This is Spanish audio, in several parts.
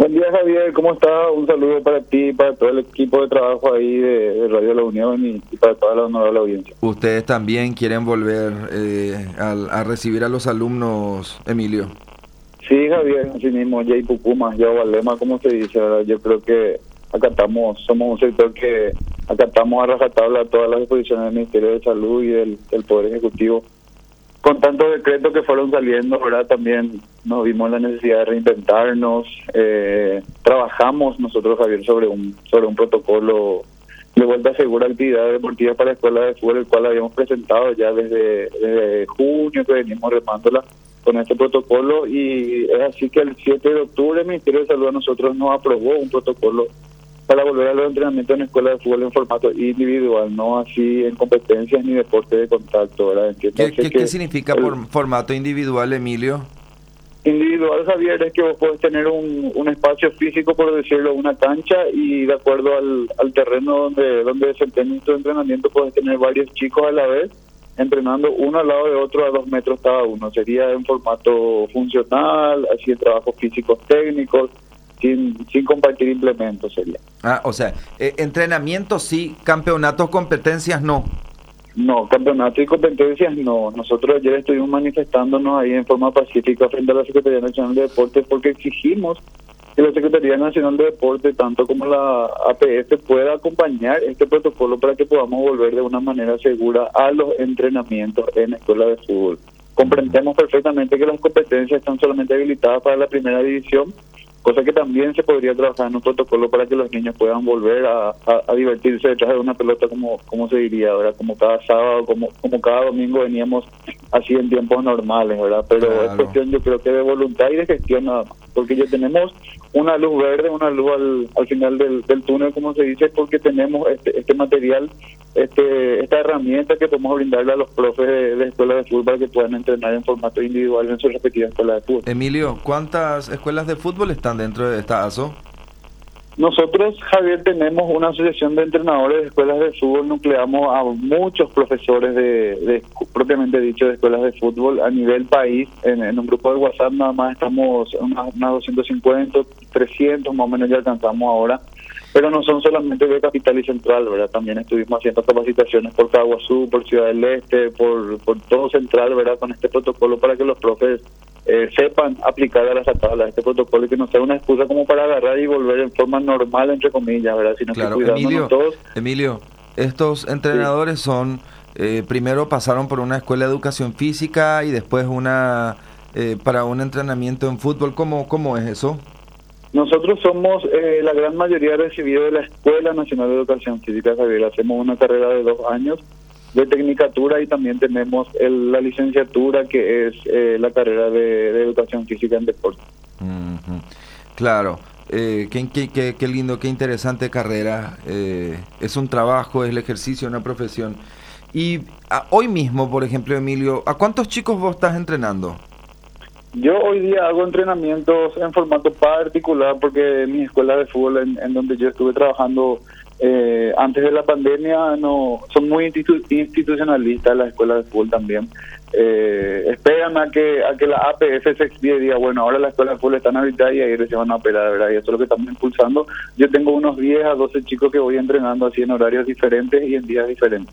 Buen día, Javier, ¿cómo estás? Un saludo para ti y para todo el equipo de trabajo ahí de Radio La Unión y para toda la honorable audiencia. ¿Ustedes también quieren volver a recibir a los alumnos, Emilio? Sí, Javier, así mismo, Jay Pucuma, ya Valema, como se dice, ¿verdad? Yo creo que somos un sector que acatamos a rajatabla todas las disposiciones del Ministerio de Salud y del Poder Ejecutivo. Con tantos decretos que fueron saliendo, ¿verdad? También nos vimos la necesidad de reinventarnos. Trabajamos nosotros, Javier, sobre un protocolo de vuelta segura a actividades deportivas para escuelas de fútbol, el cual habíamos presentado ya desde junio, que venimos remándola con este protocolo, y es así que el 7 de octubre el Ministerio de Salud a nosotros nos aprobó un protocolo para volver a los entrenamientos en escuelas de fútbol en formato individual, no así en competencias ni deporte de contacto, ¿verdad? ¿Qué significa por formato individual, Emilio? Individual, Javier, es que vos podés tener un espacio físico, por decirlo, una cancha, y de acuerdo al terreno donde desempeñes tu entrenamiento, podés tener varios chicos a la vez, entrenando uno al lado de otro a 2 metros cada uno. Sería en formato funcional, así en trabajos físicos técnicos, sin compartir implementos sería. O sea, entrenamiento sí, campeonatos, competencias no. No, campeonatos y competencias no. Nosotros ayer estuvimos manifestándonos ahí en forma pacífica frente a la Secretaría Nacional de Deportes porque exigimos que la Secretaría Nacional de Deportes, tanto como la APF, pueda acompañar este protocolo para que podamos volver de una manera segura a los entrenamientos en escuelas de fútbol. Comprendemos perfectamente que las competencias están solamente habilitadas para la primera división, cosa que también se podría trabajar en un protocolo para que los niños puedan volver a divertirse detrás de una pelota, como se diría, ¿verdad? Como cada sábado, como cada domingo veníamos así en tiempos normales, ¿verdad? Pero claro, es cuestión, yo creo que de voluntad y de gestión nada más, porque ya tenemos una luz verde, una luz al final del túnel, como se dice, porque tenemos este material, esta herramienta que podemos brindarle a los profes de escuelas de fútbol para que puedan entrenar en formato individual en sus respectivas escuelas de fútbol. Emilio, ¿cuántas escuelas de fútbol están dentro de esta ASO? Nosotros, Javier, tenemos una asociación de entrenadores de escuelas de fútbol, nucleamos a muchos profesores de propiamente dicho de escuelas de fútbol a nivel país. En un grupo de WhatsApp nada más estamos unas 250, 300 más o menos ya alcanzamos ahora, pero no son solamente de Capital y Central, ¿verdad? También estuvimos haciendo capacitaciones por Caguazú, por Ciudad del Este, por todo Central, ¿verdad? Con este protocolo para que los profes sepan aplicar a las tablas este protocolo y que no sea una excusa como para agarrar y volver en forma normal, entre comillas, ¿verdad? Sino claro, que cuidándonos todos. Emilio, estos entrenadores son, primero pasaron por una escuela de educación física y después para un entrenamiento en fútbol. ¿Cómo es eso? Nosotros somos la gran mayoría recibidos de la Escuela Nacional de Educación Física, Javier. Hacemos una carrera de 2 años de tecnicatura y también tenemos la licenciatura, que es la carrera de educación física en deporte. Claro, qué lindo, qué interesante carrera. Es un trabajo, es el ejercicio, una profesión. Y hoy mismo, por ejemplo, Emilio, ¿a cuántos chicos vos estás entrenando? Yo hoy día hago entrenamientos en formato particular porque mi escuela de fútbol en donde yo estuve trabajando antes de la pandemia son muy institucionalistas las escuelas de fútbol también. Esperan a que la APF se expide y diga, bueno, ahora las escuelas de fútbol están habilitadas y ahí se van a operar, ¿verdad? Y eso es lo que estamos impulsando. Yo tengo unos 10 a 12 chicos que voy entrenando así en horarios diferentes y en días diferentes.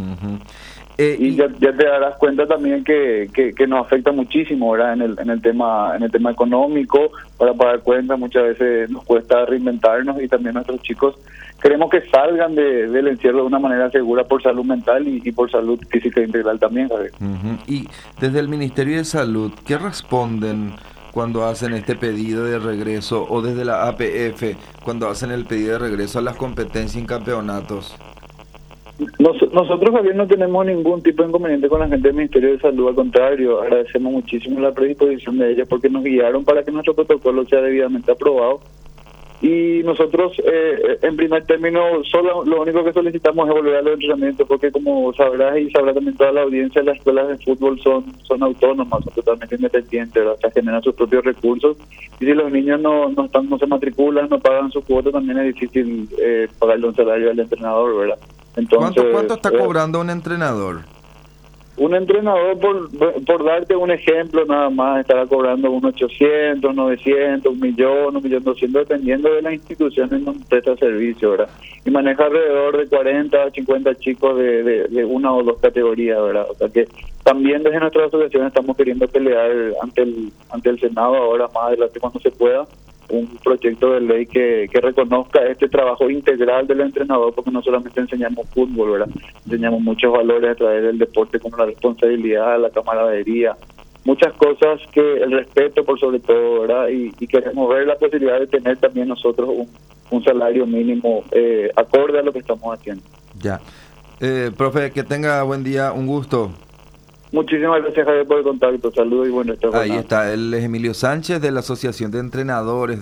Y ya te darás cuenta también que nos afecta muchísimo, ¿verdad? En el tema económico, para pagar cuentas muchas veces nos cuesta reinventarnos, y también nuestros chicos queremos que salgan del encierro de una manera segura por salud mental y por salud física integral también, ¿sabes? Y desde el Ministerio de Salud, ¿qué responden cuando hacen este pedido de regreso, o desde la APF cuando hacen el pedido de regreso a las competencias en campeonatos? Nosotros, Javier, no tenemos ningún tipo de inconveniente con la gente del Ministerio de Salud, al contrario, agradecemos muchísimo la predisposición de ellos porque nos guiaron para que nuestro protocolo sea debidamente aprobado. Y nosotros, en primer término, solo lo único que solicitamos es volver a los entrenamientos, porque como sabrás y sabrá también toda la audiencia, las escuelas de fútbol son autónomas, son totalmente independientes, ¿verdad? O sea, generan sus propios recursos, y si los niños no se matriculan, no pagan su cuota, también es difícil pagarle un salario al entrenador, ¿verdad? Entonces, ¿Cuánto está cobrando un entrenador? Un entrenador, por darte un ejemplo, nada más estará cobrando unos 800, 900, 1.000.000, 1.200.000, dependiendo de la institución en donde presta servicio, ¿verdad? Y maneja alrededor de 40 a 50 chicos de una o dos categorías, ¿verdad? O sea que también desde nuestra asociación estamos queriendo pelear ante el Senado ahora más adelante cuando se pueda, un proyecto de ley que reconozca este trabajo integral del entrenador, porque no solamente enseñamos fútbol, ¿verdad? Enseñamos muchos valores a través del deporte, como la responsabilidad, la camaradería, muchas cosas, que el respeto por sobre todo, ¿verdad? Y queremos ver la posibilidad de tener también nosotros un salario mínimo acorde a lo que estamos haciendo. Ya. Profe, que tenga buen día, un gusto. Muchísimas gracias, Javier, por el contacto. Saludos y bueno. Ahí está, él es Emilio Sánchez de la Asociación de Entrenadores.